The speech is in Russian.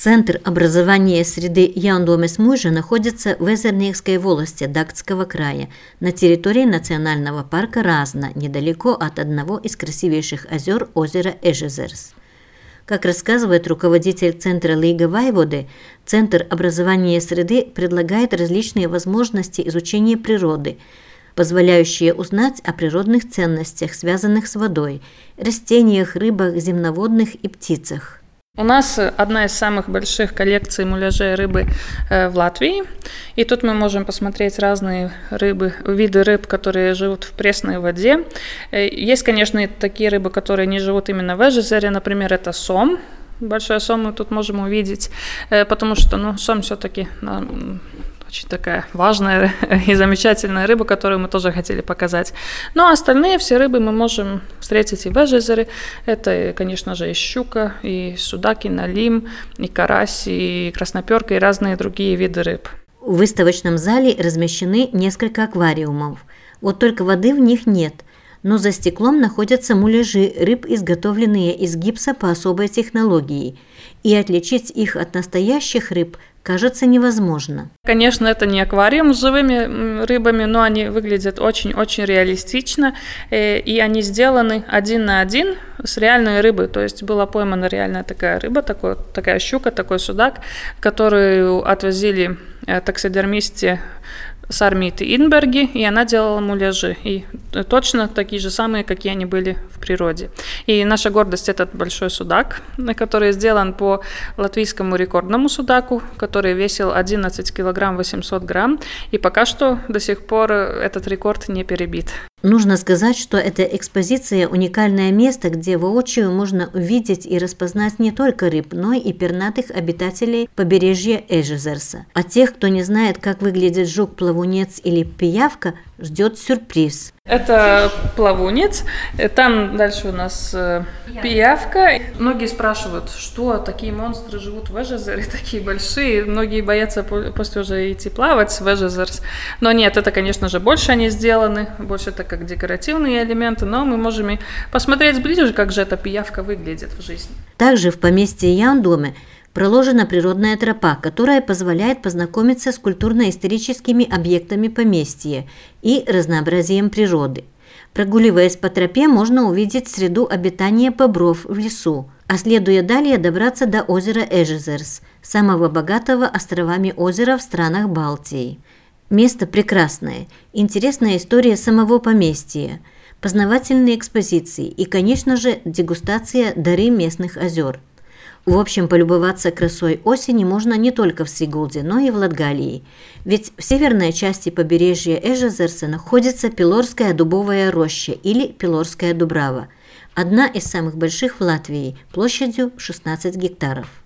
Центр образования среды Яундомес Мужа находится в Эзернейской волости Дактского края, на территории национального парка Разна, недалеко от одного из красивейших озер озера Эжезерс. Как рассказывает руководитель Центра Лига Вайводы, Центр образования среды предлагает различные возможности изучения природы, позволяющие узнать о природных ценностях, связанных с водой, растениях, рыбах, земноводных и птицах. У нас одна из самых больших коллекций муляжей рыбы в Латвии. И тут мы можем посмотреть разные виды рыб, которые живут в пресной воде. Есть, конечно, и такие рыбы, которые не живут именно в Эжезере. Например, это сом. Большой сом мы тут можем увидеть, потому что сом все-таки очень такая важная и замечательная рыба, которую мы тоже хотели показать. Но остальные все рыбы мы можем встретить и в Эжезере. Это, конечно же, и щука, и судак, и налим, и карась, и красноперка, и разные другие виды рыб. В выставочном зале размещены несколько аквариумов. Вот только воды в них нет. Но за стеклом находятся муляжи рыб, изготовленные из гипса по особой технологии. И отличить их от настоящих рыб кажется невозможно. Конечно, это не аквариум с живыми рыбами, но они выглядят очень-очень реалистично, и они сделаны один на один с реальной рыбой. То есть была поймана реальная такая рыба, такая щука, такой судак, которую отвозили таксидермисте с Армиты Инберги, и она делала муляжи, и точно такие же самые, какие они были в природе. И наша гордость – этот большой судак, который сделан по латвийскому рекордному судаку, который весил 11 килограмм 800 грамм, и пока что до сих пор этот рекорд не перебит. Нужно сказать, что эта экспозиция – уникальное место, где воочию можно увидеть и распознать не только рыб, но и пернатых обитателей побережья Эжезерса. А тех, кто не знает, как выглядит жук-плавунец или пиявка, ждет сюрприз. Это плавунец, там дальше у нас пиявка. Многие спрашивают, что такие монстры живут в Эжезере, такие большие. Многие боятся после уже идти плавать в Эжезерс. Но нет, это, конечно же, больше они сделаны, больше это как декоративные элементы, но мы можем и посмотреть ближе, как же эта пиявка выглядит в жизни. Также в поместье Яундоме проложена природная тропа, которая позволяет познакомиться с культурно-историческими объектами поместья и разнообразием природы. Прогуливаясь по тропе, можно увидеть среду обитания бобров в лесу, а следуя далее добраться до озера Эжезерс, самого богатого островами озера в странах Балтии. Место прекрасное, интересная история самого поместья, познавательные экспозиции и, конечно же, дегустация дары местных озер. В общем, полюбоваться красой осени можно не только в Сигулде, но и в Латгалии. Ведь в северной части побережья Эжезерса находится Пилорская дубовая роща или Пилорская дубрава, одна из самых больших в Латвии, площадью 16 гектаров.